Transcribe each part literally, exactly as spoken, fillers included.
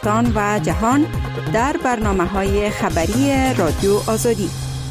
افغانستان و جهان در برنامه‌های خبری رادیو آزادی.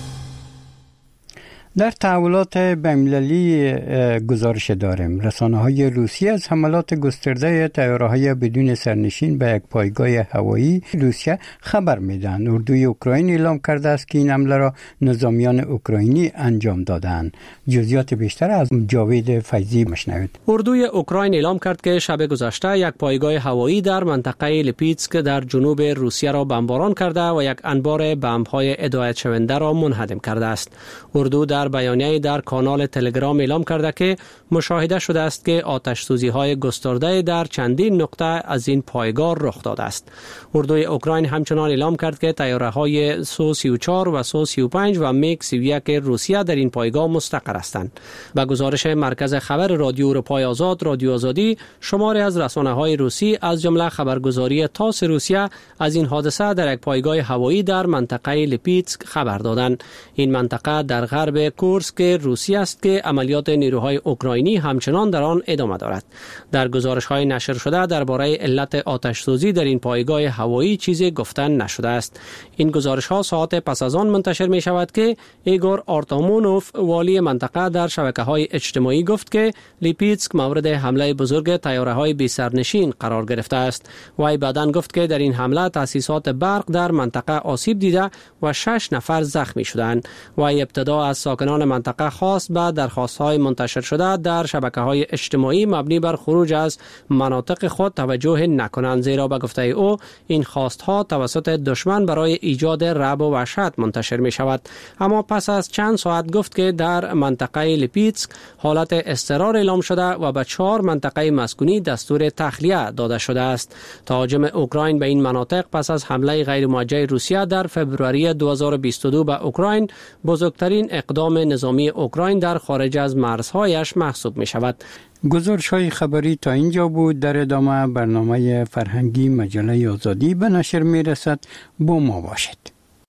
در تحولات بین‌المللی گزارش داریم. رسانه‌های روسیه از حملات گسترده طیاره‌های بدون سرنشین به یک پایگاه هوایی روسیه خبر میدن. اردوی اوکراین اعلام کرده است که این حمله را نظامیان اوکراینی انجام دادند. جزئیات بیشتر از جاوید فیضی مشنوید. اردوی اوکراین اعلام کرد که شب گذشته یک پایگاه هوایی در منطقه لیپیتسک در جنوب روسیه را بمباران کرده و یک انبار بمب‌های هدایت شونده را منهدم کرده است. اردو در بیانیه در کانال تلگرام اعلام کرده که مشاهده شده است که آتش سوزی های گسترده در چندین نقطه از این پایگاه رخ داده است. اردوی اوکراین همچنان اعلام کرد که طیاره های سو سی و چهار و سو سی و پنج و میگ سی و یک روسیه در این پایگاه مستقر هستند. به گزارش مرکز خبر رادیو اروپای آزاد رادیو آزادی، شماری از رسانه‌های روسی از جمله خبرگزاری تاس روسیه از این حادثه در یک پایگاه هوایی در منطقه لیپیتسک خبر دادند. این منطقه در غرب کورسک روسیه است که عملیات نیروهای اوکراینی همچنان در آن ادامه دارد. در گزارش‌های نشر شده درباره علت آتش سوزی در این پایگاه هوایی چیزی گفتن نشده است. این گزارش‌ها ساعت پس از آن منتشر می شود که ایگور آرتامونوف والی منطقه در شبکه‌های اجتماعی گفت که لیپیتسک مورد حمله بزرگ طیاره‌های بی سرنشین قرار گرفته است. وی بعداً گفت که در این حمله تأسیسات برق در منطقه آسیب دیده و شش نفر زخمی شدند. وی ابتدا از ساکنان منطقه خواست به درخواست‌های منتشر شده در شبکه‌های اجتماعی مبنی بر خروج از مناطق خود توجه نکنند، زیرا به گفته او این خواست‌ها توسط دشمن برای ایجاد رعب و وحشت منتشر می‌شود. اما پس از چند ساعت گفت که در منطقه لیپیتسک حالت اضطرار اعلام شده و به چهار منطقه مسکونی دستور تخلیه داده شده است. تهاجم اوکراین به این مناطق پس از حمله غیر موجه روسیه در فوریه دو هزار و بیست و دو به اوکراین بزرگترین اقدام نظامی اوکراین در خارج از مرزهایش محسوب می شود. گزارش‌های خبری تا اینجا بود. در ادامه برنامه فرهنگی مجله آزادی به نشر می رسد. با ما باشید.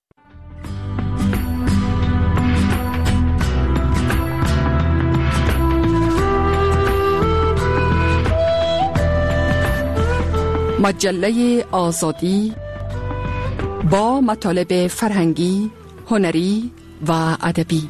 مجله آزادی با مطالب فرهنگی، هنری و ادبی.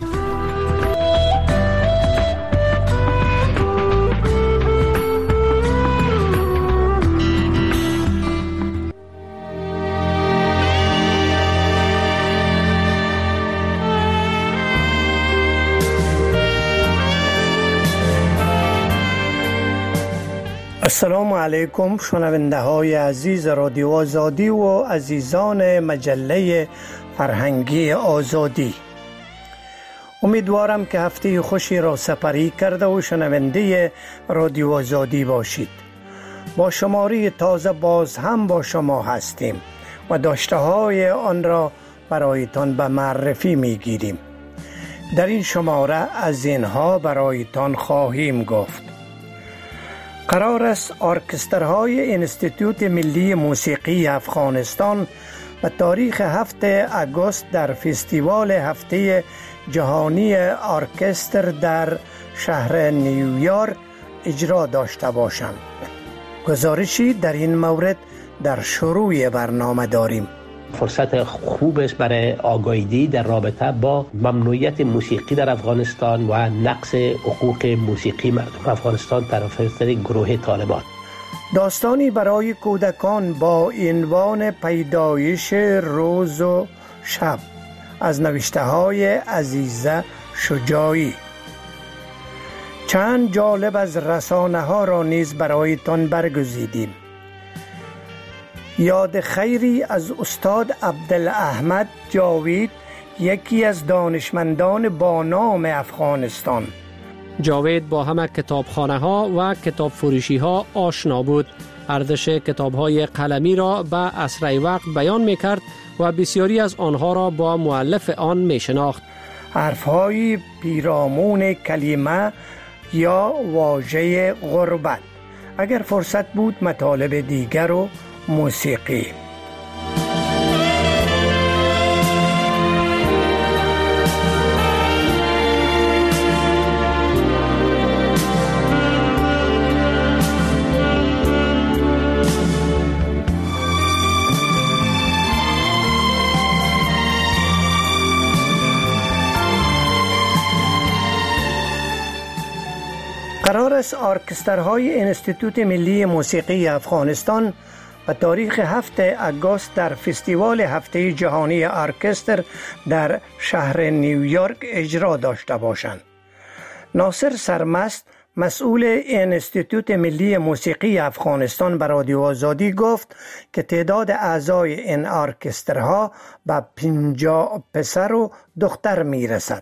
السلام علیکم شنونده های عزیز رادیو آزادی و عزیزان مجله فرهنگی آزادی. امیدوارم که هفته خوشی را سپری کرده و شنونده رادیو آزادی باشید. با شماره تازه باز هم با شما هستیم و داشته های آن را برایتان به معرفی می گیریم. در این شماره از اینها برایتان خواهیم گفت: قرار است ارکسترهای انستیتوت ملی موسیقی افغانستان به تاریخ هفتم آگوست در فستیوال هفته جهانی ارکستر در شهر نیویورک اجرا داشته باشند. گزارشی در این مورد در شروع برنامه داریم. فرصت خوب است برای آگاهی در رابطه با ممنوعیت موسیقی در افغانستان و نقض حقوق موسیقی مردم افغانستان توسط گروه طالبان. داستانی برای کودکان با عنوان پیدایش روز و شب از نوشته های عزیزه شجاعی. چند جالب از رسانه ها را نیز برایتان برگزیدیم. یاد خیری از استاد عبدالاحمد جاوید، یکی از دانشمندان با نام افغانستان. جاوید با همه کتابخانه ها و کتاب فروشی ها آشنا بود. ارزش کتاب های قلمی را به اسرع وقت بیان می کرد و بسیاری از آنها را با مؤلف آن می شناخت. حرف های پیرامون کلمه یا واژه غربت. اگر فرصت بود مطالب دیگر و موسیقی. قرار است ارکسترهای انستیتوت ملی موسیقی افغانستان به تاریخ هفتم آگوست در فستیوال هفته جهانی ارکستر در شهر نیویورک اجرا داشته باشند. ناصر سرمست مسئول انستیتوت ملی موسیقی افغانستان به رادیو آزادی گفت که تعداد اعضای این ارکسترها به پنجاه پسر و دختر می رسد.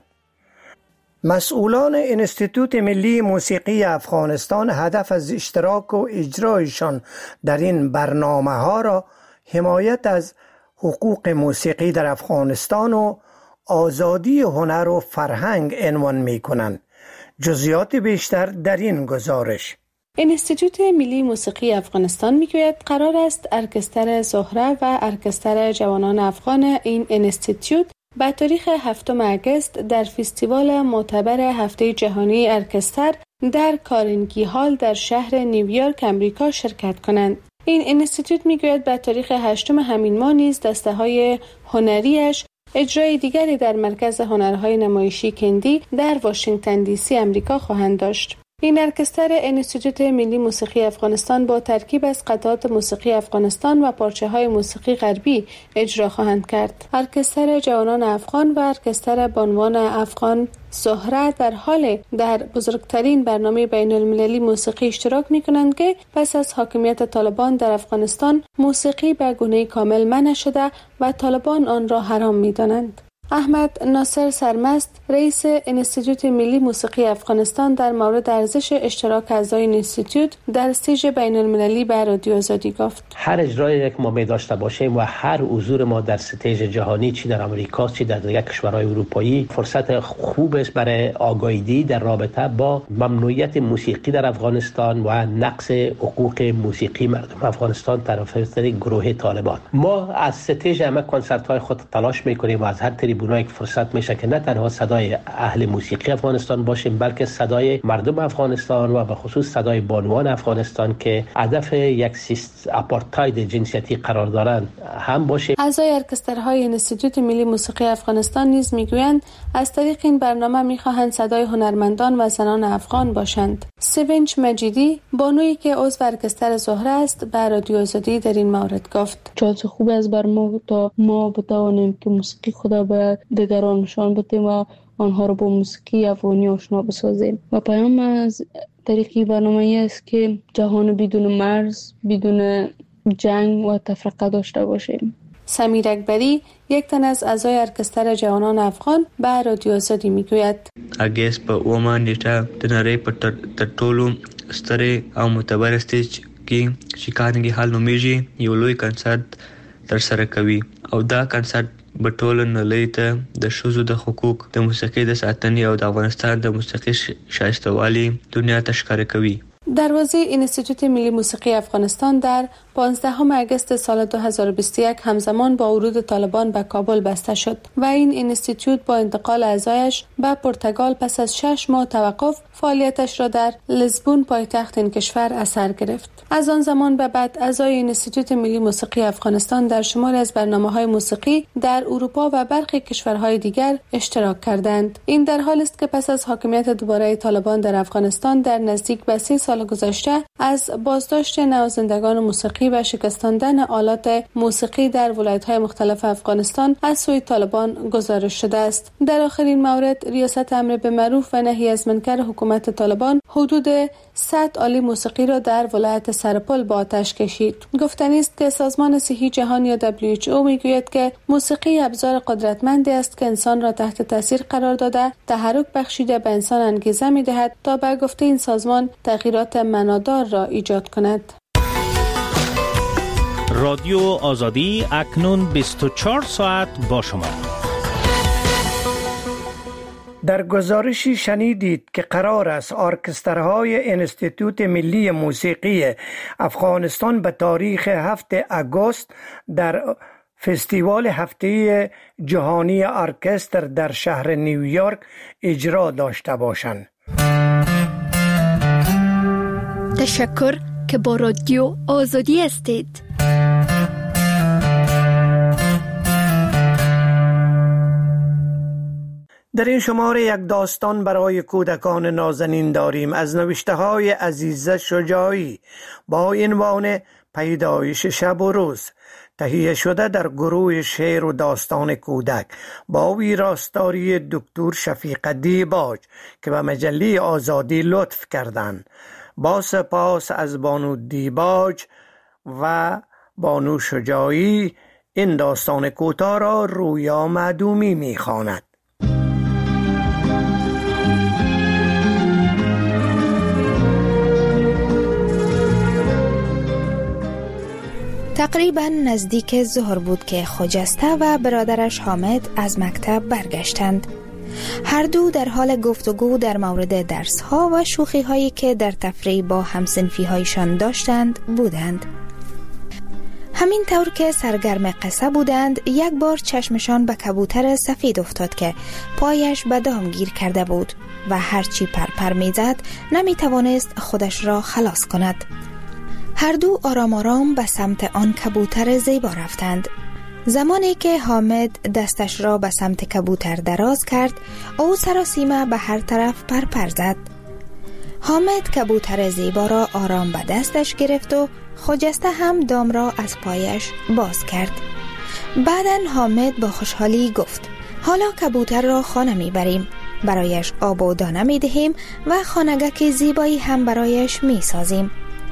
مسئولان انستیتوت ملی موسیقی افغانستان هدف از اشتراک و اجرایشان در این برنامه ها را حمایت از حقوق موسیقی در افغانستان و آزادی هنر و فرهنگ عنوان می کنند. جزئیات بیشتر در این گزارش. انستیتوت ملی موسیقی افغانستان میگوید قرار است ارکستر زهره و ارکستر جوانان افغان این انستیتوت به تاریخ هفتم آگوست در فستیوال معتبر هفته جهانی ارکستر در کارنگی هال در شهر نیویورک امریکا شرکت کنند. این انستیتوت میگوید به تاریخ هشتم همین ماه نیز دسته های هنریش اجرای دیگری در مرکز هنرهای نمایشی کندی در واشنگتن دی سی امریکا خواهند داشت. این ارکستر انستیتوت ملی موسیقی افغانستان با ترکیب از قطعات موسیقی افغانستان و پارچه‌های موسیقی غربی اجرا خواهند کرد. ارکستر جوانان افغان و ارکستر بانوان افغان زهره در حال در بزرگترین برنامه بین المللی موسیقی اشتراک می کنند که پس از حاکمیت طالبان در افغانستان موسیقی به گونه کامل منع شده و طالبان آن را حرام می دانند. احمد ناصر سرمست رئیس انستیتوت ملی موسیقی افغانستان در مورد ارزش اشتراک اعضای انستیتوت در استیج بین المللی به رادیو آزادی گفت: هر اجرایی که ما می داشته باشیم و هر حضور ما در استیج جهانی، چی در امریکا چی در دیگر کشورهای اروپایی، فرصت خوب است برای آگاهی در رابطه با ممنوعیت موسیقی در افغانستان و نقض حقوق موسیقی مردم افغانستان طرف گروه طالبان. ما از استیج همه کنسرت های خود تلاش میکنیم و از هر تریبونایی که فرصت میشه که نه تنها صدای اهل موسیقی افغانستان باشیم بلکه صدای مردم افغانستان و به خصوص صدای بانوان افغانستان که هدف یک سیست آپارتاید جنسیتی قرار دارند هم باشیم. اعضای ارکسترهای انستیتوت ملی موسیقی افغانستان نیز میگویند از طریق این برنامه میخواهند صدای هنرمندان و زنان افغان باشند. سوینج مجیدی بانویی که عضو ارکستر زهره است به رادیو آزادی در این مورد گفت: چالش خوب از بر ما تا ما بتوانیم که موسیقی خدا به دیگران نشان بدیم و آنها را با موسیقی افغانی آشنا بسازیم. و پیام از طریق برنامه است که جهان بدون مرز، بدون جنگ و تفرقه داشته باشیم. سمیر اکبری یک تن از اعضای ارکستر جوانان افغان به رادیو آزادی میگوید: اگست په اومه نیټه د نړۍ په تر ټولو سترې او معتبر سټیج کې چې کارنګي هال نومیږي یو لوی کنسرت ترسره کوي او دا کنسرت به ټول نړۍ ته د ښځو د حقوق د موسیقۍ د ساتنې او د افغانستان د موسیقي شایسته‌والي دنیا ته ښکاره کوي. دروازه انستیتوت ملی موسیقی افغانستان در پانزدهم آگوست سال دو هزار و بیست و یک همزمان با ورود طالبان به کابل بسته شد و این انستیتوت با انتقال اعضایش به پرتغال پس از شش ماه توقف فعالیتش را در لیسبون پایتخت این کشور اثر گرفت. از آن زمان به بعد اعضای انستیتوت ملی موسیقی افغانستان در شماری از برنامه‌های موسیقی در اروپا و برخی کشورهای دیگر اشتراک کردند. این در حالی است که پس از حاکمیت دوباره طالبان در افغانستان در نزدیک به سی سال گذشته از بازداشت نوازندگان موسیقی و شکستاندن آلات موسیقی در ولایت‌های مختلف افغانستان از سوی طالبان گزارش شده است. در آخرین مورد ریاست امر به معروف و نهی از منکر حکومت طالبان حدود صد آله موسیقی را در ولایت سرپل با آتش کشید. گفتنی است که سازمان صحی جهانی یا دبلیو اچ او میگوید که موسیقی ابزار قدرتمندی است که انسان را تحت تاثیر قرار داده، تحرک بخشیده به انسان انگیزه می‌دهد تا به گفته این سازمان تغییرات معنادار را ایجاد کند. رادیو آزادی اکنون بیست و چهار ساعت با شما. در گزارشی شنیدید که قرار است ارکسترهای انستیتوت ملی موسیقی افغانستان به تاریخ هفتم آگوست در فستیوال هفته جهانی ارکستر در شهر نیویورک اجرا داشته باشند. تشکر که با رادیو آزادی هستید. در این شماره یک داستان برای کودکان نازنین داریم از نوشته های عزیزه شجاعی با عنوان پیدایش شب و روز، تهیه شده در گروه شعر و داستان کودک با ویراستاری دکتر شفیق دیباج که به مجله آزادی لطف کردند. با سپاس از بانو دیباج و بانو شجاعی، این داستان کوتاه را رویا معدومی می‌خواند. تقریبا نزدیک ظهر بود که خجسته و برادرش حامد از مکتب برگشتند. هر دو در حال گفتگو در مورد درس‌ها و شوخی‌هایی که در تفریح با همسنفی‌هایشان داشتند بودند. همین طور که سرگرم قصه بودند، یک بار چشمشان به کبوتر سفید افتاد که پایش به دام گیر کرده بود و هرچی پرپر می‌زد نمی‌توانست خودش را خلاص کند. هر دو آرام آرام به سمت آن کبوتر زیبا رفتند. زمانی که حامد دستش را به سمت کبوتر دراز کرد، او سراسیمه به هر طرف پرپر زد. حامد کبوتر زیبا را آرام به دستش گرفت و خجسته هم دام را از پایش باز کرد. بعداً حامد با خوشحالی گفت: حالا کبوتر را خانه می بریم، برایش آب و دانه می دهیم و خانگک زیبایی هم برایش می سازیم.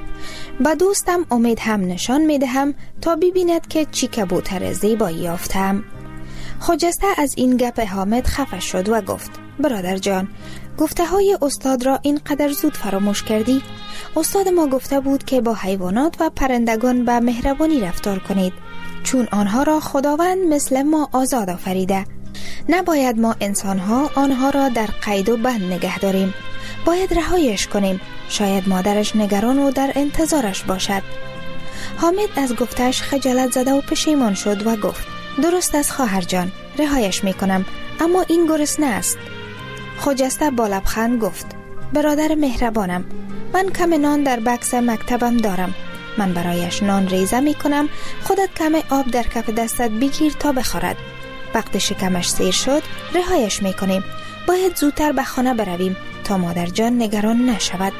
با دوستم امید هم نشان می دهم تا ببیند که چی کبوتر زیبایی یافتم. خجسته از این گپ حامد خفه شد و گفت: برادر جان، گفته های استاد را اینقدر زود فراموش کردی؟ استاد ما گفته بود که با حیوانات و پرندگان به مهربانی رفتار کنید، چون آنها را خداوند مثل ما آزاد آفریده. نباید ما انسانها آنها را در قید و بند نگه داریم، باید رهایش کنیم. شاید مادرش نگران و در انتظارش باشد. حامد از گفتش خجالت زده و پشیمان شد و گفت: درست است خواهر جان، رهایش میکنم، اما این گرسنه است. خجسته با لبخند گفت: برادر مهربانم، من کم نان در بکس مکتبم دارم، من برایش نان ریزه میکنم، خودت کم آب در کف دستت بگیر تا بخورد. وقت شکمش سیر شد رهایش میکنیم، باید زودتر به خانه برویم تا مادر جان نگران نشود.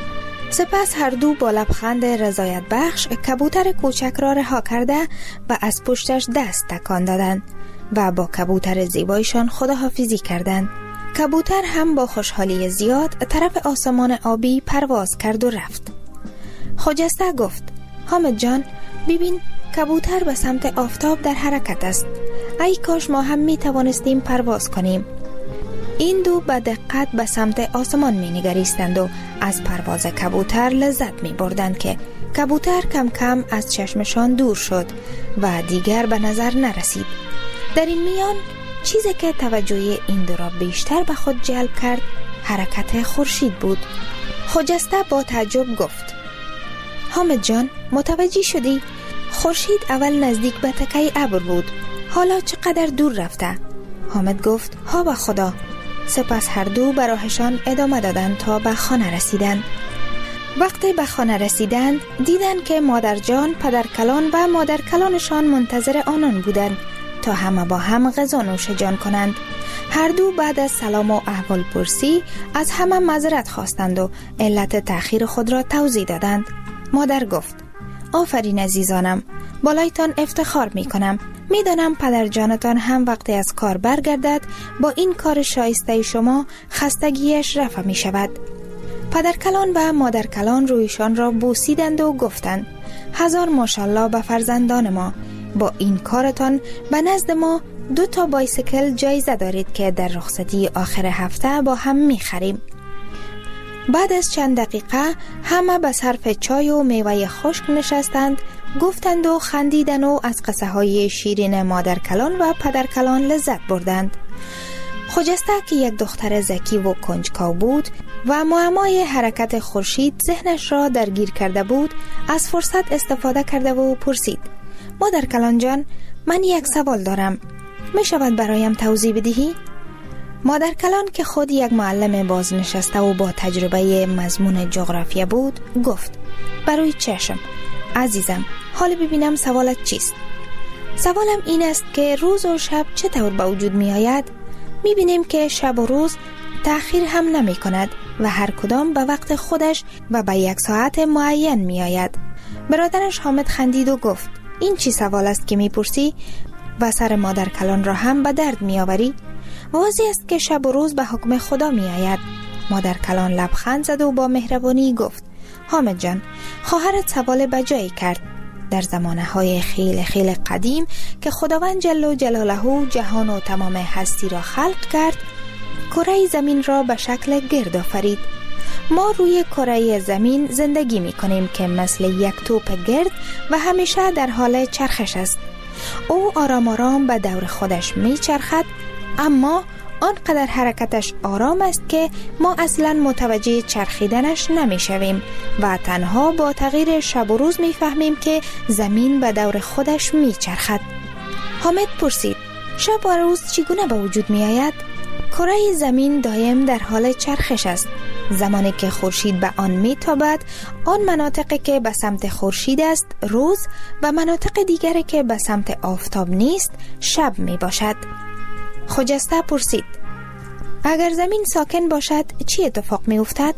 سپس هر دو با لبخند رضایت بخش کبوتر کوچک را رها کرده و از پشتش دست تکان دادند و با کبوتر زیبایشان خداحافظی کردند. کبوتر هم با خوشحالی زیاد طرف آسمان آبی پرواز کرد و رفت. خجسته گفت: حامد جان، ببین کبوتر به سمت آفتاب در حرکت است. ای کاش ما هم می توانستیم پرواز کنیم. این دو به دقت به سمت آسمان می نگریستند و از پرواز کبوتر لذت می بردند که کبوتر کم کم از چشمشان دور شد و دیگر به نظر نرسید. در این میان چیزی که توجه این دو را بیشتر به خود جلب کرد حرکت خورشید بود. خجسته با تعجب گفت: حامد جان، متوجه شدی؟ خورشید اول نزدیک به تکه ابر بود، حالا چقدر دور رفته؟ حامد گفت: ها به خدا. سپس هر دو به راهشان ادامه دادند تا به خانه رسیدند. وقتی به خانه رسیدند دیدند که مادر جان، پدر کلان و مادر کلانشان منتظر آنان بودند تا همه با هم غذا نوش جان کنند. هر دو بعد از سلام و احوال پرسی از همه معذرت خواستند و علت تأخیر خود را توضیح دادند. مادر گفت: آفرین عزیزانم، بالایتان افتخار می کنم. می دانم پدر جانتان هم وقتی از کار برگردد با این کار شایسته شما خستگیش رفع می شود. پدر کلان و مادر کلان رویشان را بوسیدند و گفتند: هزار ماشاءالله به فرزندان ما، با این کارتان به نزد ما دو تا بایسیکل جایزه دارید که در رخصتی آخر هفته با هم می خریم. بعد از چند دقیقه همه به صرف چای و میوه خشک نشستند، گفتند و خندیدند و از قصه های شیرین مادر کلان و پدر کلان لذت بردند. خجسته که یک دختر ذکی و کنجکاو بود و معمای حرکت خورشید ذهنش را درگیر کرده بود، از فرصت استفاده کرده و پرسید: مادر کلان جان، من یک سوال دارم، می شود برایم توضیح بدهی؟ مادر کلان که خود یک معلم بازنشسته و با تجربه مضمون جغرافیا بود گفت: برای چشم عزیزم، حال ببینم سوالت چیست؟ سوالم این است که روز و شب چطور به وجود می آید؟ می‌بینیم که شب و روز تأخیر هم نمی کند و هر کدام به وقت خودش و به یک ساعت معین می آید. برادرش حامد خندید و گفت این چی سوال است که می پرسی و سر مادر کلان را هم به درد می آوری؟ واضح است که شب و روز به حکم خدا می آید. مادر کلان لبخند زد و با مهربانی گفت حامد جان، خواهرت سوال بجایی کرد. در زمانه های خیلی خیلی قدیم که خداوند جل جلاله جهان و تمام هستی را خلق کرد، کره زمین را به شکل گرد آفرید. ما روی کره زمین زندگی می کنیم که مثل یک توپ گرد و همیشه در حال چرخش است. او آرام آرام به دور خودش می چرخد، اما آنقدر حرکتش آرام است که ما اصلا متوجه چرخیدنش نمی شویم و تنها با تغییر شب و روز می فهمیم که زمین به دور خودش می چرخد. حامد پرسید شب و روز چگونه به وجود می آید؟ کره زمین دائم در حال چرخش است. زمانی که خورشید به آن می تابد، آن مناطقی که به سمت خورشید است روز و مناطق دیگری که به سمت آفتاب نیست شب می باشد. خجسته پرسید اگر زمین ساکن باشد چی اتفاق می افتد؟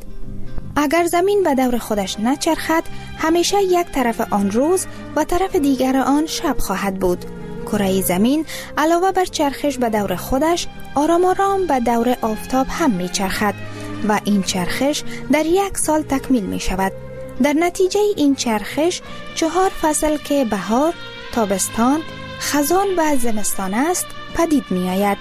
اگر زمین به دور خودش نچرخد، همیشه یک طرف آن روز و طرف دیگر آن شب خواهد بود. کره زمین علاوه بر چرخش به دور خودش آرام آرام به دور آفتاب هم می چرخد و این چرخش در یک سال تکمیل می شود. در نتیجه این چرخش چهار فصل که بهار، تابستان، خزان و زمستان است پدید می آید.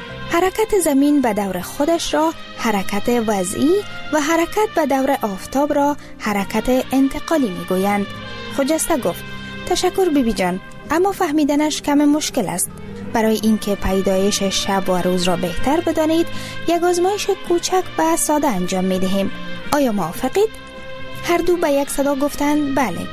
حرکت زمین به دور خودش را حرکت وضعی و حرکت به دور آفتاب را حرکت انتقالی می گویند. خجسته گفت تشکر بیبی جان، اما فهمیدنش کم مشکل است. برای اینکه پیدایش شب و روز را بهتر بدانید، یک آزمایش کوچک و ساده انجام می دهیم. آیا موافقید؟ هر دو به یک صدا گفتند بله.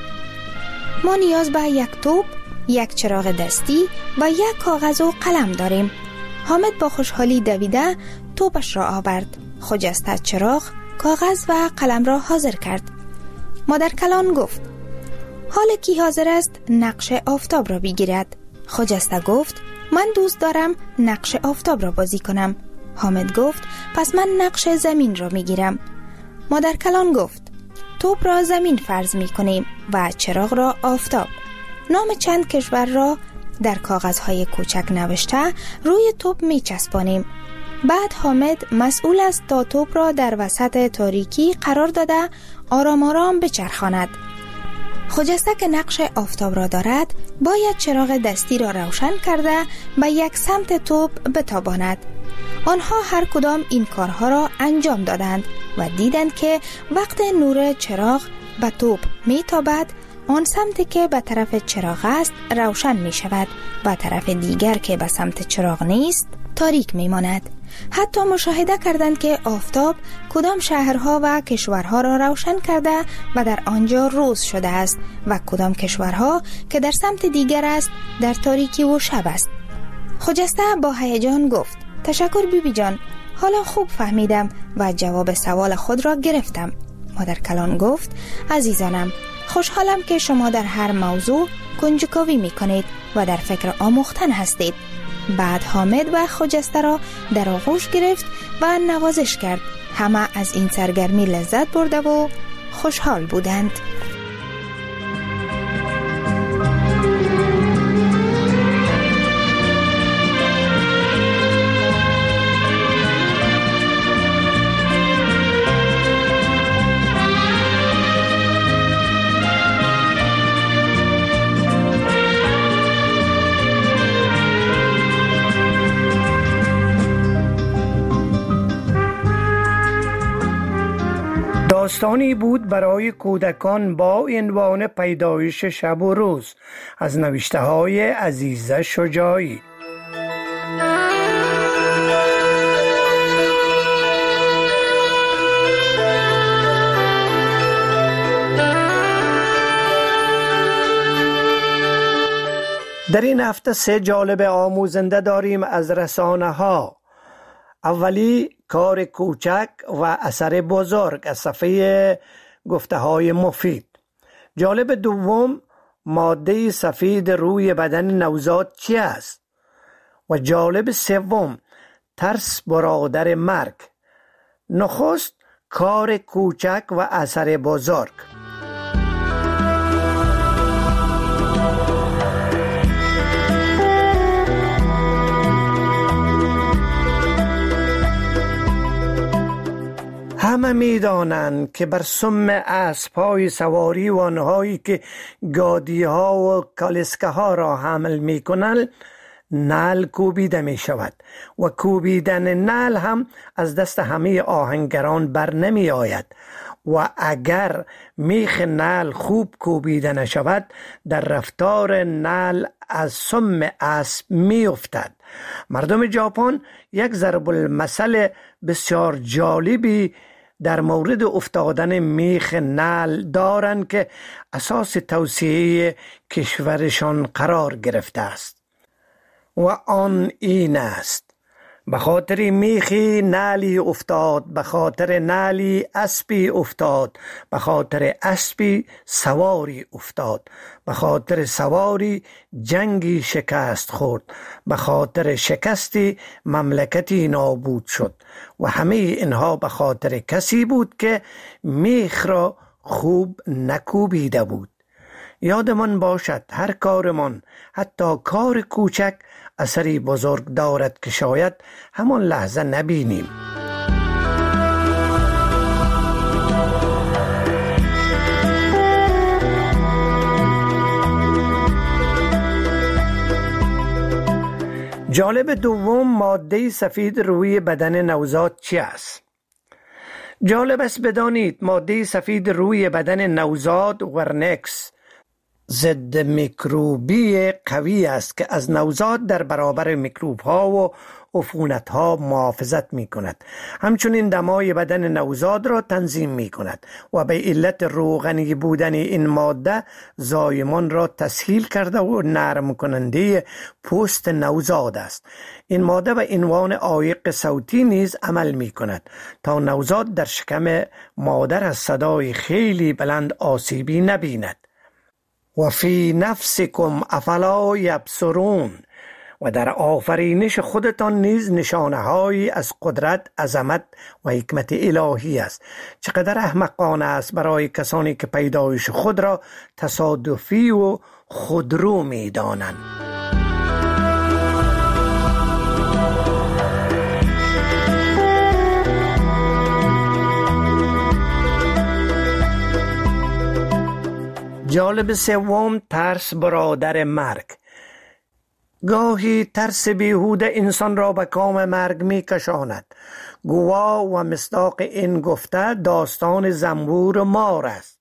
ما نیاز به یک توپ، یک چراغ دستی و یک کاغذ و قلم داریم. حامد با خوشحالی دویده توپش را آورد. خجسته چراغ، کاغذ و قلم را حاضر کرد. مادر کلان گفت حال کی حاضر است نقش آفتاب را بگیرد؟ خجسته گفت من دوست دارم نقش آفتاب را بازی کنم. حامد گفت پس من نقش زمین را میگیرم. مادر کلان گفت توپ را زمین فرض می کنیم و چراغ را آفتاب. نام چند کشور را در کاغذهای کوچک نوشته روی توپ می چسبانیم. بعد حامد مسئول است تا توپ را در وسط تاریکی قرار داده آرام آرام بچرخاند. خجسته که نقش آفتاب را دارد باید چراغ دستی را روشن کرده به یک سمت توپ بتاباند. آنها هر کدام این کارها را انجام دادند و دیدند که وقت نور چراغ به توپ می تابد، آن سمت که به طرف چراغ است روشن می شود و طرف دیگر که به سمت چراغ نیست تاریک می ماند. حتی مشاهده کردند که آفتاب کدام شهرها و کشورها را روشن کرده و در آنجا روز شده است و کدام کشورها که در سمت دیگر است در تاریکی و شب است. خجسته با هیجان گفت تشکر بیبی جان، حالا خوب فهمیدم و جواب سوال خود را گرفتم. مادر کلان گفت عزیزانم، خوشحالم که شما در هر موضوع کنجکاوی می کنید و در فکر آموختن هستید. بعد حامد و خجسته را در آغوش گرفت و نوازش کرد. همه از این سرگرمی لذت برده و خوشحال بودند. داستانی بود برای کودکان با عنوان پیدایش شب و روز از نوشته های عزیزه شجاعی. در این هفته سه جالب آموزنده داریم از رسانه ها. اولی کار کوچک و اثر بزرگ از صفحه گفته های مفید. جالب دوم ماده سفید روی بدن نوزاد چی است؟ و جالب سوم ترس برادر مرگ. نخست کار کوچک و اثر بزرگ. همه می دانند که بر سم اسب‌های سواری و آنهایی که گادی ها و کالسکه ها را حمل می کنند نعل کوبیده می شود و کوبیدن نعل هم از دست همه آهنگران بر نمی آید و اگر میخ نعل خوب کوبیده نشود در رفتار نعل از سم اسب می افتد. مردم ژاپن یک ضرب المثل بسیار جالبی در مورد افتادن میخ نعل دارند که اساس توسعه کشورشان قرار گرفته است و آن این است: به خاطر میخی نعلی افتاد، به خاطر نعلی اسبی افتاد، به خاطر اسبی سواری افتاد، به خاطر سواری جنگی شکست خورد، به خاطر شکستی مملکتی نابود شد و همه اینها به خاطر کسی بود که میخ را خوب نکوبیده بود. یادمان باشد هر کارمان، حتی کار کوچک، اثری بزرگ دارد که شاید همان لحظه نبینیم. جالب دوم، ماده سفید روی بدن نوزاد چی است؟ جالب است بدانید ماده سفید روی بدن نوزاد ورنکس ضد میکروبی قوی است که از نوزاد در برابر میکروب ها و عفونت ها محافظت می کند. همچنین دمای بدن نوزاد را تنظیم می کند و به علت روغنی بودن این ماده زایمان را تسهیل کرده و نرم کننده پوست نوزاد است. این ماده به عنوان عایق صوتی نیز عمل می کند تا نوزاد در شکم مادر از صدای خیلی بلند آسیبی نبیند. و فی نفسکم افلا یبصرون، و در آفرینش خودتان نیز نشانه هایی از قدرت، عظمت و حکمت الهی است. چقدر احمقانه است برای کسانی که پیدایش خود را تصادفی و خودرو می دانند. جالب سوم، ترس برادر مرگ. گاهی ترس بیهوده انسان را به کام مرگ می کشاند. گواه و مصداق این گفته داستان زنبور و مار است.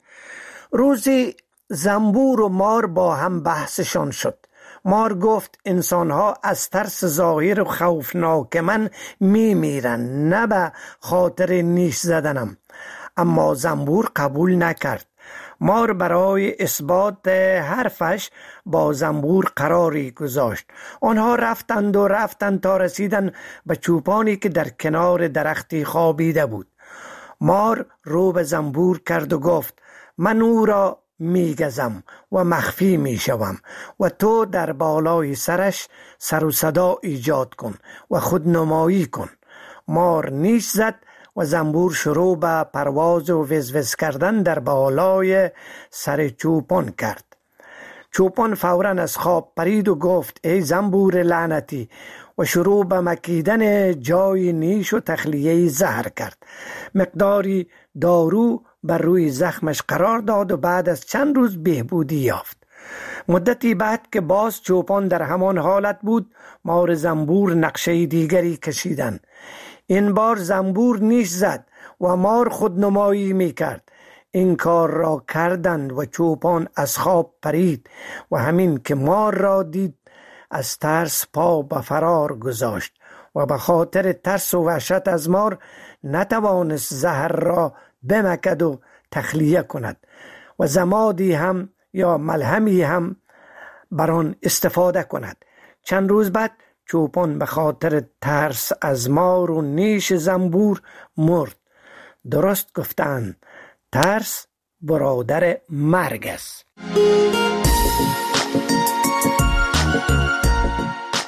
روزی زنبور و مار با هم بحثشان شد. مار گفت انسانها از ترس ظاهر و خوفناک من می میرن، نه به خاطر نیش زدنم. اما زنبور قبول نکرد. مار برای اثبات حرفش با زنبور قراری گذاشت. آنها رفتند و رفتند تا رسیدند به چوپانی که در کنار درختی خوابیده بود. مار رو به زنبور کرد و گفت من او را میگزم و مخفی میشوم و تو در بالای سرش سر و صدا ایجاد کن و خود نمایی کن. مار نیش زد و زنبور شروع به پرواز و وزوز کردن در بالای سر چوپان کرد. چوپان فوراً از خواب پرید و گفت ای زنبور لعنتی، و شروع به مکیدن جای نیش و تخلیه زهر کرد. مقداری دارو بر روی زخمش قرار داد و بعد از چند روز بهبودی یافت. مدتی بعد که باز چوپان در همان حالت بود، مار زنبور نقشه دیگری کشیدن. این بار زنبور نیش زد و مار خودنمایی می کرد. این کار را کردند و چوپان از خواب پرید و همین که مار را دید از ترس پا به فرار گذاشت و به خاطر ترس و وحشت از مار نتوانست زهر را بمکد و تخلیه کند و زمادی هم یا ملهمی هم بر آن استفاده کند. چند روز بعد چوپان به خاطر ترس از مار و نیش زنبور مرد. درست گفتند ترس برادر مرگ است.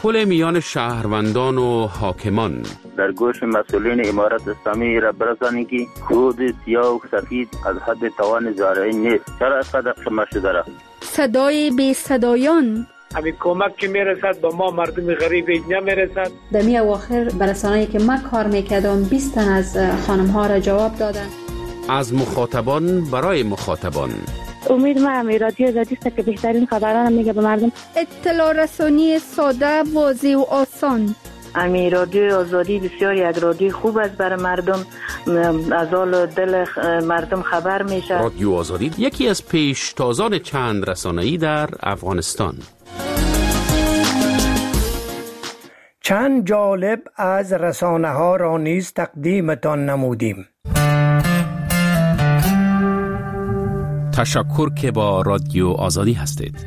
تداخل میان شهروندان و حاکمان. در گوش مسئولین امارت اسلامی را برسانید که کود سیاه و سفید از حد توان زارعی نیست. چرا اسقدر شما شده را؟ صدای بی صدایان. همین کمک که میرسد با ما مردم غریب نمیرسد. در می اواخر برسانه‌ای که من کار میکردم بیست تن از خانم ها را جواب دادن. از مخاطبان برای مخاطبان. امید ما هم رادیو آزادی است که بهترین خبران میگه به مردم. اطلاع رسانی ساده، واضح و آسان. امی رادیو آزادی بسیار یک رادیو خوب است برای مردم، از حال دل مردم خبر میشه. رادیو آزادی یکی از پیشتازان چند رسانه‌ای در افغانستان. چند جالب از رسانه ها را نیز تقدیمتان نمودیم. تشکر که با رادیو آزادی هستید.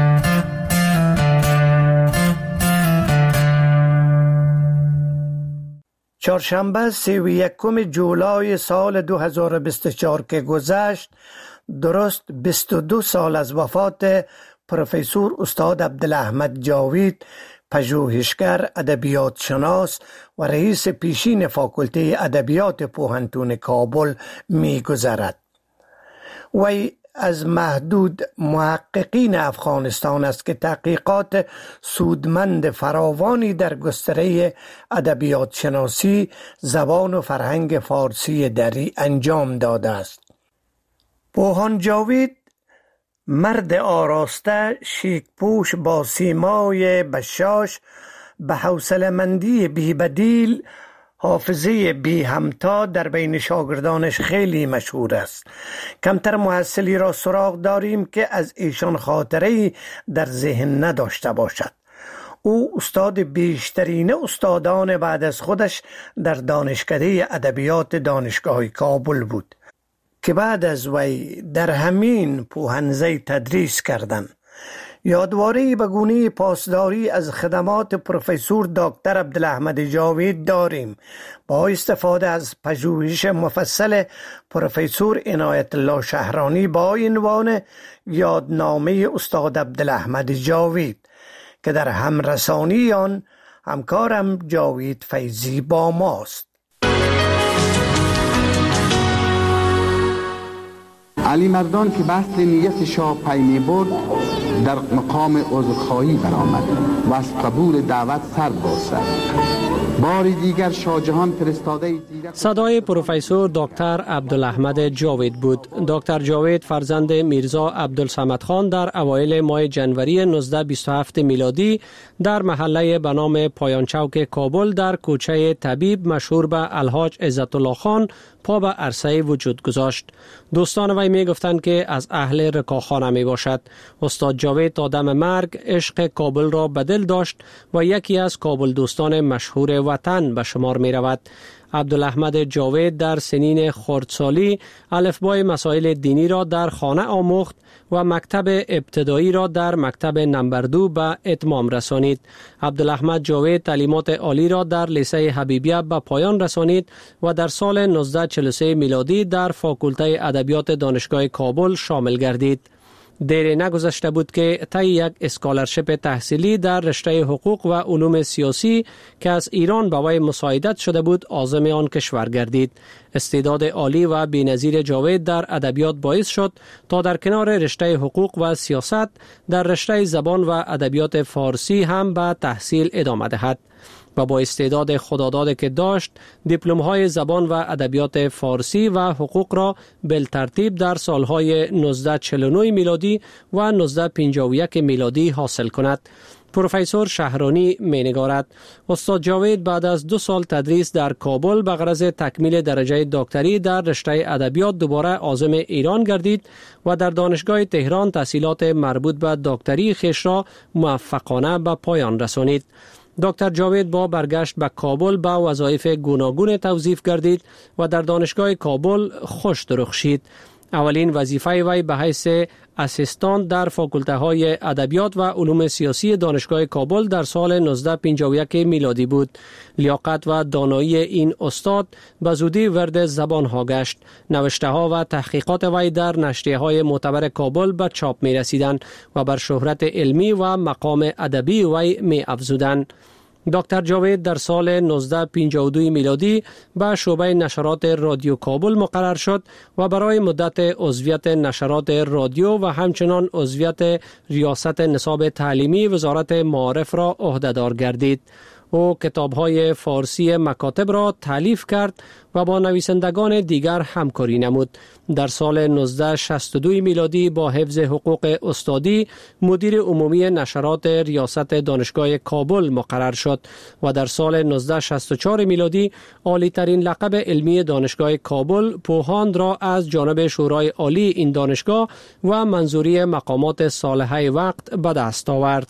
چهارشنبه سی و یکم جولای سال دو هزار و بیست و چهار که گذشت، درست بیست و دو سال از وفات پروفسور استاد عبدالاحمد جاوید، پژوهشگر، ادبیات شناس و رئیس پیشین فاکولته ادبیات پوهنتون کابل می گذرد. وی از محدود محققین افغانستان است که تحقیقات سودمند فراوانی در گستره ادبیات شناسی، زبان و فرهنگ فارسی دری انجام داده است. پوهان جاوید مرد آراسته، شیکپوش با سیمای بشاش، به حوصله‌مندی بی بدیل، حافظه بی همتا در بین شاگردانش خیلی مشهور است. کمتر محصلی را سراغ داریم که از ایشان خاطره‌ای در ذهن نداشته باشد. او استاد بیشترین استادان بعد از خودش در دانشکده ادبیات دانشگاه کابل بود که بعد از وی در همین پوهنزه تدریس کردند. یادواری به گونه پاسداری از خدمات پروفسور دکتر عبدالاحمد جاوید داریم. با استفاده از پژوهش مفصل پروفسور عنایت الله شهرانی با عنوان یادنامه استاد عبدالاحمد جاوید که در همرسانی آن همکارم جاوید فیضی با ماست. علی مردان که بحث نیت شاه پی می برد، در مقام عذرخواهی برآمد و از قبول دعوت سر باززد. باری دیگر شاه جهان فرستاده صدای پروفسور دکتر عبدالاحمد جاوید بود. دکتر جاوید فرزند میرزا عبدالصمد خان در اوایل ماه جنوری نوزده صد و بیست و هفت میلادی در محله به نام پایان چوک کابل در کوچه طبیب مشهور به الحاج عزت الله خان پا به عرصه وجود گذاشت. دوستان وی می گفتند که از اهل رکاخانه می باشد. استاد جاوید تا دم مرگ عشق کابل را به دل داشت و یکی از کابل دوستان مشهور وطن به شمار می رود. عبدالاحمد جاوید در سنین خردسالی الفبای مسائل دینی را در خانه آموخت و مکتب ابتدایی را در مکتب نمبر دو به اتمام رسانید. عبدالاحمد جاوید تعلیمات عالی را در لیسه حبیبیه به پایان رسانید و در سال نوزده صد و چهل و سه میلادی در فاکولته ادبیات دانشگاه کابل شامل گردید. دیر نگذشته بود که طی یک اسکالرشپ تحصیلی در رشته حقوق و علوم سیاسی که از ایران به وی مساعدت شده بود عازم آن کشور گردید. استعداد عالی و بی‌نظیر جاوید در ادبیات باعث شد تا در کنار رشته حقوق و سیاست در رشته زبان و ادبیات فارسی هم به تحصیل ادامه دهد و با استعداد خداداد که داشت دیپلم‌های زبان و ادبیات فارسی و حقوق را بالترتیب در سالهای نوزده صد و چهل و نه میلادی و نوزده صد و پنجاه و یک میلادی حاصل کند. پروفسور شهرانی می نگارد استاد جاوید بعد از دو سال تدریس در کابل به غرض تکمیل درجه دکتری در رشته ادبیات دوباره عازم ایران گردید و در دانشگاه تهران تحصیلات مربوط به دکتری خویش را موفقانه به پایان رسانید. دکتر جاوید با برگشت به کابل به وظایف گوناگون توظیف گردید و در دانشگاه کابل خوش درخشید. اولین وظیفه وی به حیث اسیستان در فاکولته های ادبیات و علوم سیاسی دانشگاه کابل در سال نوزده پنجاه و یک میلادی بود. لیاقت و دانایی این استاد به زودی ورد زبان ها گشت. نوشته ها و تحقیقات وی در نشریه های معتبر کابل به چاپ می رسیدند و بر شهرت علمی و مقام ادبی وی می افزودند. دکتر جاوید در سال نوزده پنجاه و دو میلادی به شعبه نشرات رادیو کابل مقرر شد و برای مدت عضویت نشرات رادیو و همچنان عضویت ریاست نصاب تعلیمی وزارت معارف را عهدهدار گردید. او کتاب‌های فارسی مکاتب را تالیف کرد و با نویسندگان دیگر همکاری نمود. در سال نوزده شصت و دو میلادی با حفظ حقوق استادی مدیر عمومی نشرات ریاست دانشگاه کابل مقرر شد و در سال نوزده شصت و چهار میلادی عالی ترین لقب علمی دانشگاه کابل پوهاند را از جانب شورای عالی این دانشگاه و منظوری مقامات صالحه وقت به دست آورد.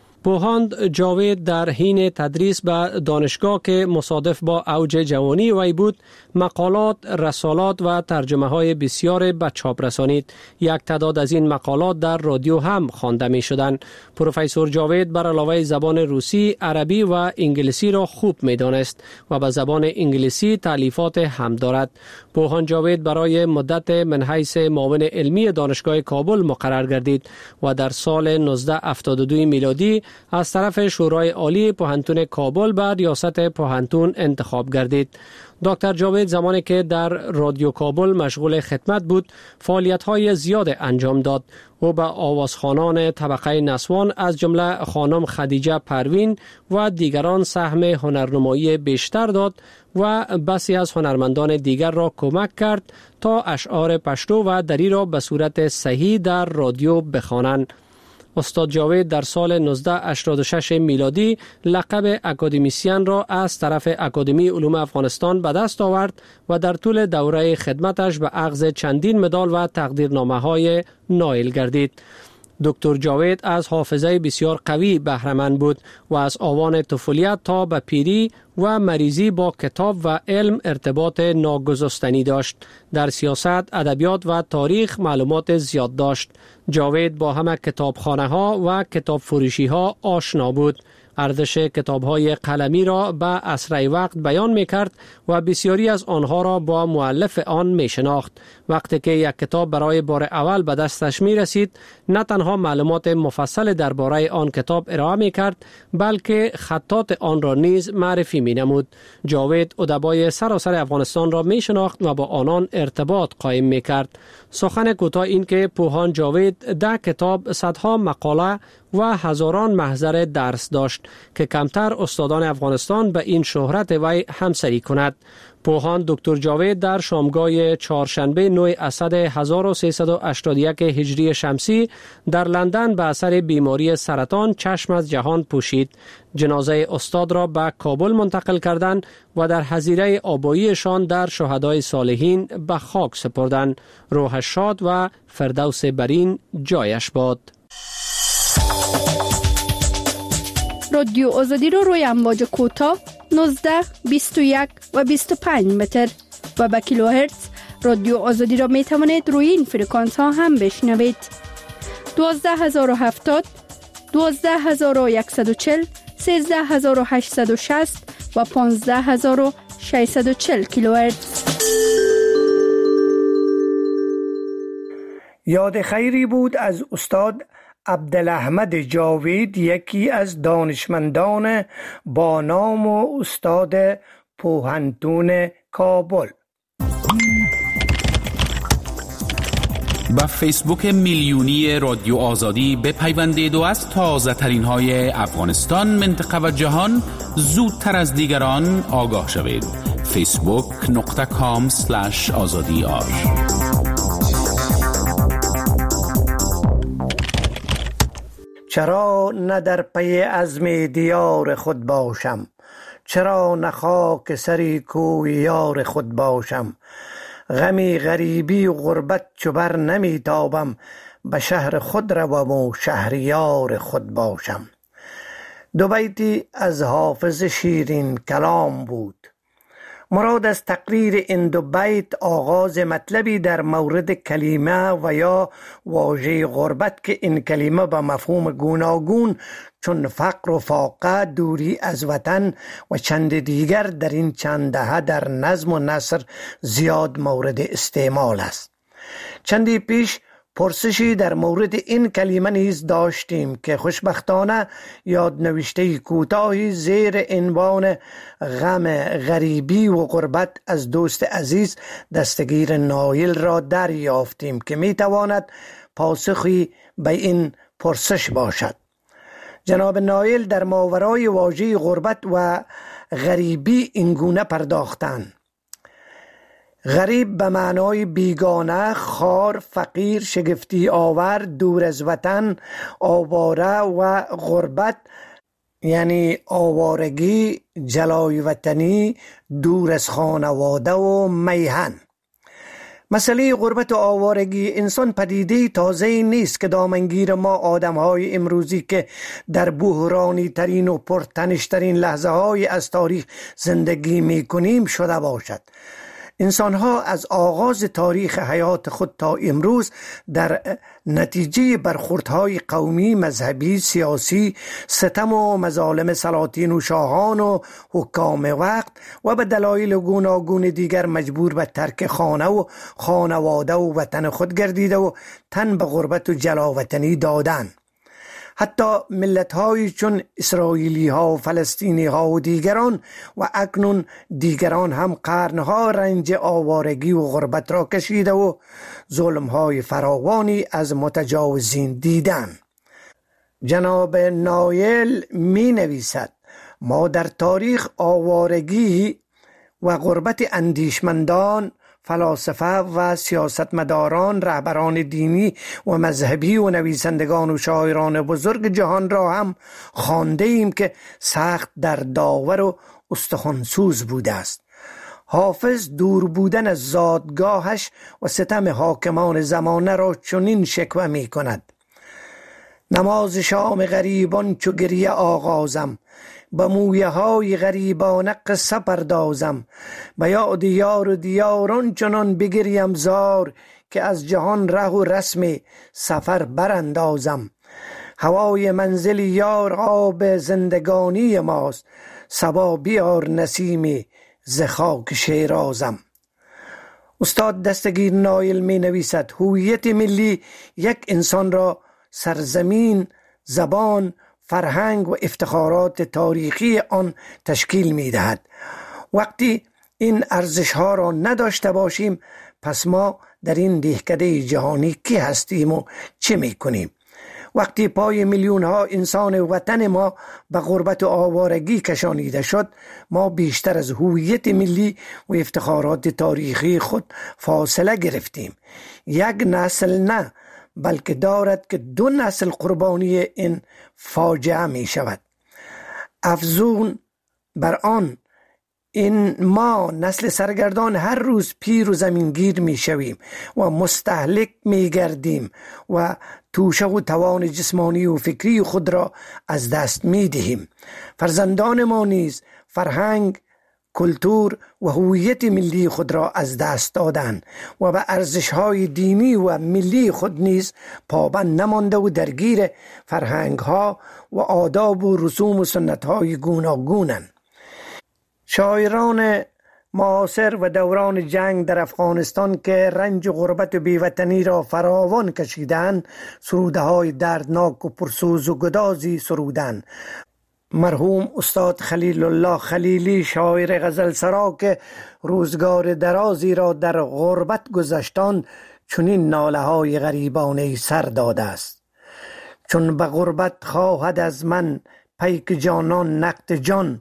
پوهاند جاوید در حین تدریس به دانشگاه که مصادف با اوج جوانی وی بود مقالات، رسالات و ترجمه های بسیار به چاپ رسانید. یک تعداد از این مقالات در رادیو هم خوانده می شدند. پروفسور جاوید بر علاوه زبان روسی، عربی و انگلیسی را خوب می دانست و به زبان انگلیسی تالیفات هم دارد. پوهاند جاوید برای مدت من حیث معاون علمی دانشگاه کابل مقرر گردید و در سال نوزده هفتاد و دو میلادی از طرف شورای عالی پوهنتون کابل به ریاست پوهنتون انتخاب گردید. دکتر جاوید زمانی که در رادیو کابل مشغول خدمت بود فعالیت‌های زیاد انجام داد. او به آوازخوانان طبقه نسوان از جمله خانم خدیجه پروین و دیگران سهم هنرنمایی بیشتر داد و بسی از هنرمندان دیگر را کمک کرد تا اشعار پشتو و دری را به صورت صحیح در رادیو بخوانند. استاد جاوید در سال نوزده هشتاد و شش میلادی لقب اکادمیسین را از طرف اکادمی علوم افغانستان به دست آورد و در طول دوره خدمتش به اخذ چندین مدال و تقدیرنامه های نائل گردید. دکتر جاوید از حافظه بسیار قوی بهره مند بود و از آوان طفولیت تا به پیری و مریضی با کتاب و علم ارتباط ناگسستنی داشت. در سیاست، ادبیات و تاریخ معلومات زیاد داشت. جاوید با همه کتابخانه ها و کتاب فروشی ها آشنا بود. ارزش کتاب‌های قلمی را به اسرع وقت بیان می‌کرد و بسیاری از آنها را با مؤلف آن می‌شناخت. وقتی که یک کتاب برای بار اول به دستش می‌رسید، نه تنها معلومات مفصل درباره آن کتاب ارائه می‌کرد، بلکه خطات آن را نیز معرفی می‌نمود. جاوید ادبای سراسر افغانستان را می‌شناخت و با آنان ارتباط قائم می‌کرد. سخن کوتاه این که پوهاند جاوید ده کتاب، صدها مقاله و هزاران محضر درس داشت که کمتر استادان افغانستان به این شهرت وی همسری کند. پوهاند دکتر جاوید در شامگاه چهارشنبه نوی اسد هزار و سیصد و هشتاد و یک هجری شمسی در لندن به اثر بیماری سرطان چشم از جهان پوشید. جنازه استاد را به کابل منتقل کردند و در حظیره آباییشان در شهدای صالحین به خاک سپردند. روحش شاد و فردوس برین جایش باد. رادیو آزادی رو روی امواج کوتاه نوزده، بیست و یک و بیست و پنج متر و با کیلوهرتز رادیو آزادی را می توانید روی این فرکانس ها هم بشنوید. دوازده هزار و هفتاد، دوازده هزار و صد و چهل، سیزده هزار و هشتصد و شصت و پانزده هزار و ششصد و چهل کیلوهرتز. یاد خیری بود از استاد عبدالاحمد جاوید، یکی از دانشمندان با نام و استاد پوهنتون کابل. با فیسبوک میلیونی رادیو آزادی بپیوندید و از تازه ترین های افغانستان، منطقه و جهان زودتر از دیگران آگاه شوید. فیسبوک نقطه کام سلش آزادی آر. چرا نه در پی عزم دیار خود باشم، چرا نه خاک سری کوی یار خود باشم. غمی غریبی و غربت چو بر نمی تابم، به شهر خود روم و شهریار خود باشم. دو بیتی از حافظ شیرین کلام بود. مراد از تقریر این دو بیت آغاز مطلبی در مورد کلمه و یا واژه غربت که این کلمه به مفهوم گوناگون چون فقر و فاقه، دوری از وطن و چند دیگر در این چند دهه در نظم و نثر زیاد مورد استعمال است. چندی پیش پرسشی در مورد این کلمه نیز داشتیم که خوشبختانه یادنوشته کوتاهی زیر عنوان غم غریبی و غربت از دوست عزیز دستگیر نایل را دریافتیم که میتواند پاسخی به این پرسش باشد. جناب نایل در ماورای واژه غربت و غریبی اینگونه پرداختند: غریب به معنای بیگانه، خار، فقیر، شگفتی آور، دور از وطن، آواره، و غربت یعنی آوارگی، جلای وطنی، دور از خانواده و میهن. مسئله غربت و آوارگی انسان پدیده تازه نیست که دامنگیر ما آدمهای امروزی که در بحرانی ترین و پرتنش ترین لحظه های از تاریخ زندگی می کنیم شده باشد. انسان ها از آغاز تاریخ حیات خود تا امروز در نتیجه برخوردهای قومی، مذهبی، سیاسی، ستم و مظالم سلاطین و شاهان و حکام وقت و به دلایل گوناگون دیگر مجبور به ترک خانه و خانواده و وطن خود گردیده و تن به غربت و جلاوطنی دادند. حتی ملت‌های چون اسرائیلی ها و فلسطینی ها و دیگران و اکنون دیگران هم قرنها رنج آوارگی و غربت را کشیده و ظلم‌های فراوانی از متجاوزین دیدند. جناب نایل می نویسد: ما در تاریخ آوارگی و غربت اندیشمندان، فلاسفه و سیاستمداران، رهبران دینی و مذهبی و نویسندگان و شاعران بزرگ جهان را هم خوانده ایم که سخت در داور و استخوانسوز بوده است. حافظ دور بودن از زادگاهش و ستم حاکمان زمانه را چنین شکوه می کند: نماز شام غریبان چو گریه آغازم، به مویه های غریبانه قصه پردازم، به یاد یار و دیاران چنان بگریم زار، که از جهان ره و رسم سفر براندازم. هوای منزل یار آب زندگانی ماست، صبا بیار نسیمی ز خاک شیرازم. استاد دستگیر نایل می نویسد: هویت ملی یک انسان را سرزمین، زبان، فرهنگ و افتخارات تاریخی آن تشکیل می دهد. وقتی این ارزش ها را نداشته باشیم، پس ما در این دهکده جهانی کی هستیم و چه می کنیم؟ وقتی پای میلیون ها انسان وطن ما به غربت و آوارگی کشانیده شد، ما بیشتر از هویت ملی و افتخارات تاریخی خود فاصله گرفتیم. یک نسل نه، بلکه دارد که دو نسل قربانی این فاجعه می شود. افزون بر آن، این ما نسل سرگردان هر روز پیر و زمینگیر می شویم و مستهلک می گردیم و توشه و توان جسمانی و فکری خود را از دست می دهیم. فرزندان ما نیز فرهنگ، کلتور و هویت ملی خود را از دست دادند و به ارزش‌های دینی و ملی خود نیز پابند نمانده و درگیر فرهنگ‌ها و آداب و رسوم و سنت‌های گوناگونند. شاعران معاصر و دوران جنگ در افغانستان که رنج و غربت و بیوطنی را فراوان کشیدند، سروده‌های دردناک و پرسوز و گدازی سرودند. مرحوم استاد خلیل الله خلیلی، شاعر غزل سرا که روزگار درازی را در غربت گذشتان، چنین ناله های غریبانه سر داده است: چون به غربت خواهد از من پیک جانان نقد جان،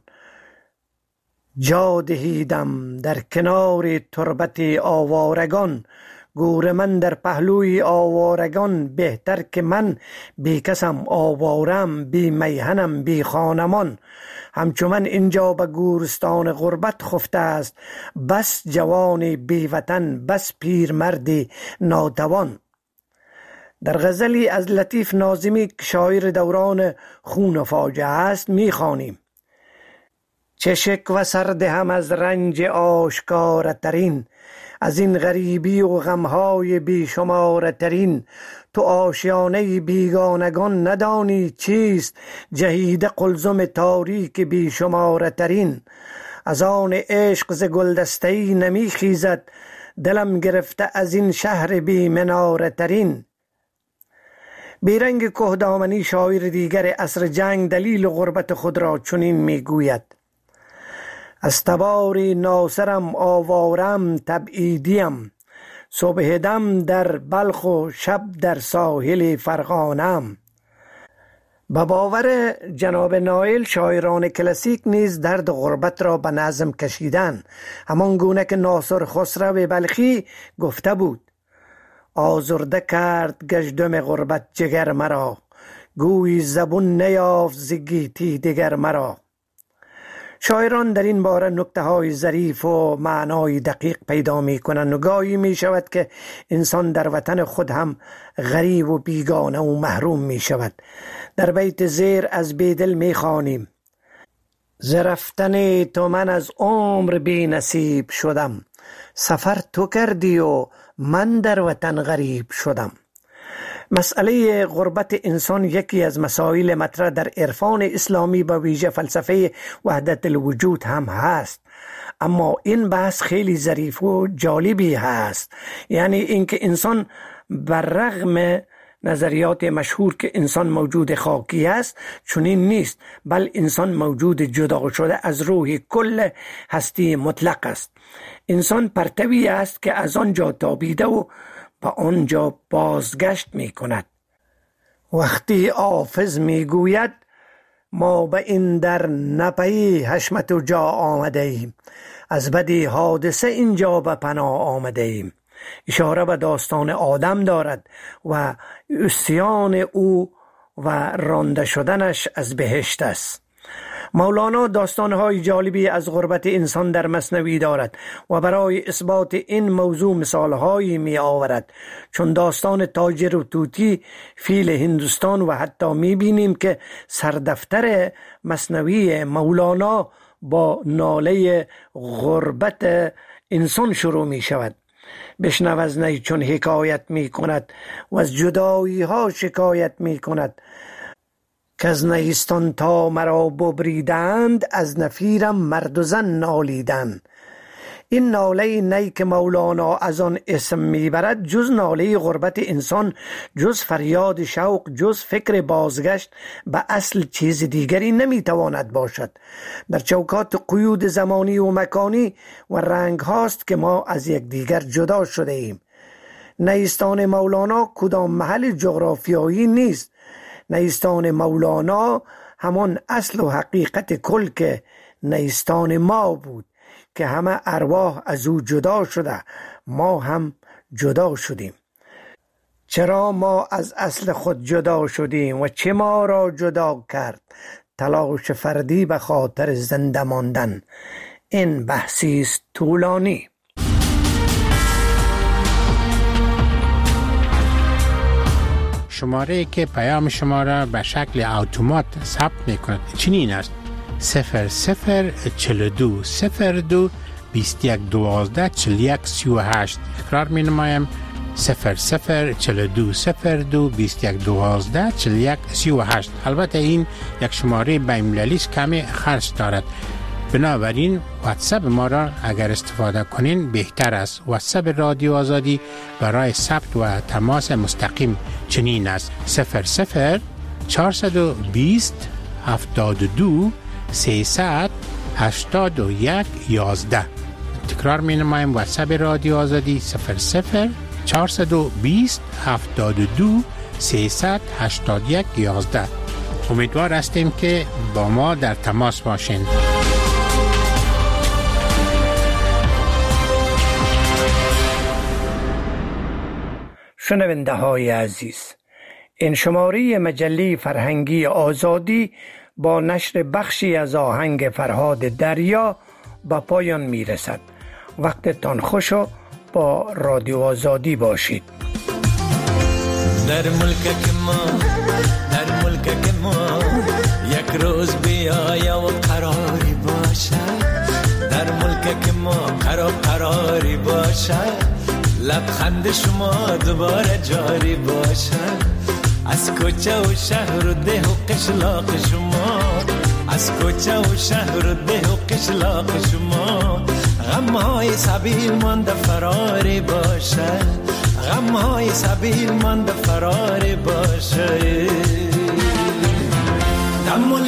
جا دهیدم در کنار تربت آوارگان. گور من در پهلوی آوارگان، بهتر که من بی کسم آوارم، بی میهنم بی خانمان. همچون من اینجا به گورستان غربت خفته است، بس جوان بی وطن، بس پیر مردی ناتوان. در غزلی از لطیف ناظمی که شاعر دوران خون و فاجعه است می خوانیم: چه شکوه سردهم از رنج آشکارترین، از این غریبی و غمهای بیشمارترین. تو آشیانه بیگانگان ندانی چیست، جهیده قلزم تاریک بیشمارترین. از آن عشق ز گلدسته‌ای نمی خیزد، دلم گرفته از این شهر بی منارترین. بیرنگ کهدامنی شاعر دیگر عصر جنگ دلیل غربت خود را چنین می گوید: از تباری ناصرم آوارم تبعیدیم، صبح دم در بلخ و شب در ساحل فرغانم. به باور جناب نایل شاعران کلاسیک نیز درد غربت را به نظم کشیدن، همان گونه که ناصر خسرو بلخی گفته بود: آزرده کرد گژدم غربت جگر مرا، گوی زبون نیافت ز گیتی دگر مرا. شاعران در این باره نکته های ظریف و معنای دقیق پیدا می کنند و گاهی می شود که انسان در وطن خود هم غریب و بیگانه و محروم می شود. در بیت زیر از بیدل می خوانیم: ز رفتن تو من از عمر بی نصیب شدم، سفر تو کردی و من در وطن غریب شدم. مسئله غربت انسان یکی از مسائل مطرح در عرفان اسلامی به ویژه فلسفه وحدت الوجود هم هست. اما این بحث خیلی ظریف و جالبی هست، یعنی اینکه انسان بر رغم نظریات مشهور که انسان موجود خاکی است چنین نیست، بل انسان موجود جدا شده از روح کل هستی مطلق است. انسان پرتوی است که از آنجا تابیده و به آنجا بازگشت می کند. وقتی حافظ می گوید ما به این در نپی حشمت و جا آمده ایم، از بدی حادثه اینجا به پناه آمده ایم، اشاره به داستان آدم دارد و عصیان او و رانده شدنش از بهشت است. مولانا داستانهای جالبی از غربت انسان در مثنوی دارد و برای اثبات این موضوع مثالهایی می آورد، چون داستان تاجر و طوطی فیل هندوستان و حتی می بینیم که سردفتر مثنوی مولانا با ناله غربت انسان شروع می شود. بشنو از نی چون حکایت می کند و از جدایی ها شکایت می کند، که از نیستان تا مرا ببریدند، از نفیرم مرد و زن نالیدند. این ناله نی که مولانا از آن اسم میبرد جز ناله غربت انسان، جز فریاد شوق، جز فکر بازگشت به اصل چیز دیگری نمیتواند باشد. در چوکات قیود زمانی و مکانی و رنگ هاست که ما از یک دیگر جدا شده ایم. نیستان مولانا کدام محل جغرافیایی نیست. نیستان مولانا همان اصل و حقیقت کل که نیستان ما بود که همه ارواح از او جدا شده، ما هم جدا شدیم. چرا ما از اصل خود جدا شدیم و چه ما را جدا کرد؟ تلاش فردی به خاطر زنده ماندن. این بحثی است طولانی. شماره که پیام شما را به شکل اتومات ثبت می‌کند چنین است: صفر صفر چهل و دو صفر دو بیست و یک دوازده چهل و یک سی و هشت. تکرار می‌نمایم: صفر صفر چهل و دو صفر دو بیست و یک دوازده چهل و یک سی و هشت. البته این یک شماره بین‌المللی است، کمی خرج دارد، بنابراین واتساپ ما را اگر استفاده کنین بهتر است. واتساپ رادیو آزادی برای ثبت و تماس مستقیم چنین است: صفر صفر چهارصد و بیست هفتاد و دو سیصد هشتاد و یک یازده. تکرار می نمایم: واتساپ رادیو آزادی صفر صفر چهارصد و بیست هفتاد و دو سیصد هشتاد و یک یازده. امیدوار هستیم که با ما در تماس باشین. شنونده های عزیز، این شماره مجله فرهنگی آزادی با نشر بخشی از آهنگ فرهاد دریا به پایان می رسد. وقتتان خوش و با رادیو آزادی باشید. در ملک ما در ملک ما یک روز بیایا و قراری باش، باشد، در ملک که ما قرار قراری باشد، لبخند شما دوباره جاری باشد. از کوچه و شهر و ده و قشلاق شما، از کوچه و شهر و ده و قشلاق شما، غمهای سبیل مانده فراری باشد، غمهای سبیل مانده فراری باشد.